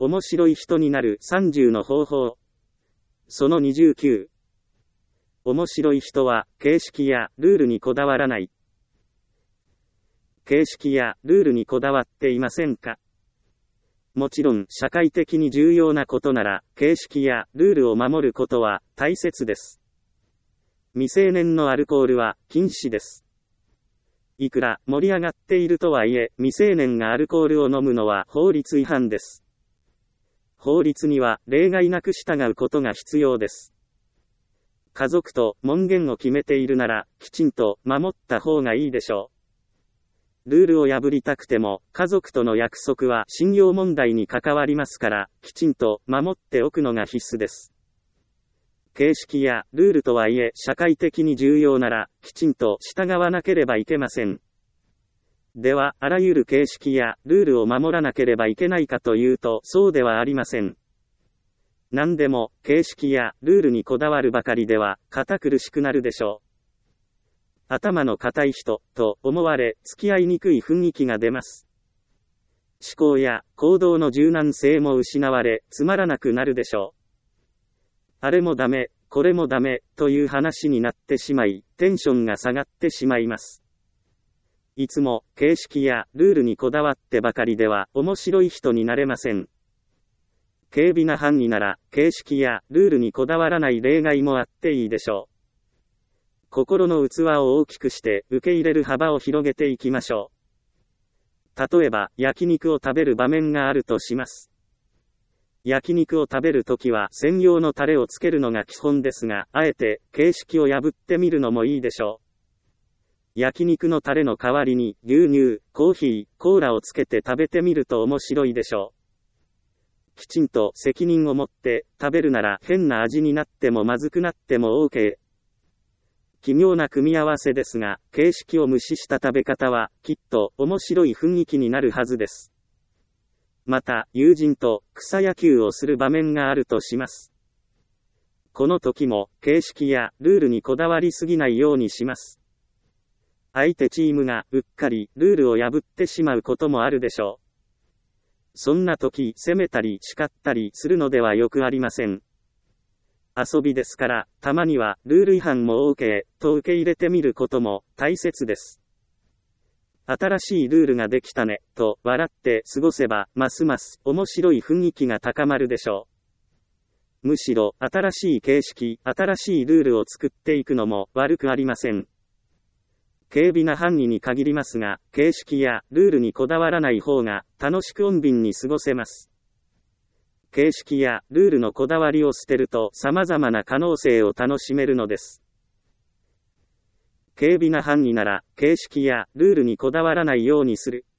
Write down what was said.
面白い人になる30の方法。その29。面白い人は形式やルールにこだわらない。形式やルールにこだわっていませんか？もちろん社会的に重要なことなら形式やルールを守ることは大切です。未成年のアルコールは禁止です。いくら盛り上がっているとはいえ未成年がアルコールを飲むのは法律違反です。法律には例外なく従うことが必要です。家族と門限を決めているならきちんと守った方がいいでしょう。ルールを破りたくても家族との約束は信用問題に関わりますからきちんと守っておくのが必須です。形式やルールとはいえ社会的に重要ならきちんと従わなければいけません。ではあらゆる形式やルールを守らなければいけないかというとそうではありません。何でも形式やルールにこだわるばかりでは堅苦しくなるでしょう。頭の固い人と思われ付き合いにくい雰囲気が出ます。思考や行動の柔軟性も失われつまらなくなるでしょう。あれもダメ、これもダメという話になってしまいテンションが下がってしまいます。いつも形式やルールにこだわってばかりでは面白い人になれません。軽微な範囲なら形式やルールにこだわらない例外もあっていいでしょう。心の器を大きくして受け入れる幅を広げていきましょう。例えば焼肉を食べる場面があるとします。焼肉を食べるときは専用のタレをつけるのが基本ですが、あえて形式を破ってみるのもいいでしょう。焼肉のタレの代わりに牛乳、コーヒー、コーラをつけて食べてみると面白いでしょう。きちんと責任を持って食べるなら変な味になってもまずくなっても OK。奇妙な組み合わせですが、形式を無視した食べ方はきっと面白い雰囲気になるはずです。また、友人と草野球をする場面があるとします。この時も形式やルールにこだわりすぎないようにします。相手チームがうっかりルールを破ってしまうこともあるでしょう。そんな時、責めたり叱ったりするのではよくありません。遊びですから、たまにはルール違反も OK と受け入れてみることも大切です。新しいルールができたねと笑って過ごせばますます面白い雰囲気が高まるでしょう。むしろ新しい形式、新しいルールを作っていくのも悪くありません。軽微な範囲に限りますが、形式やルールにこだわらない方が楽しく穏便に過ごせます。形式やルールのこだわりを捨てると様々な可能性を楽しめるのです。軽微な範囲なら形式やルールにこだわらないようにする。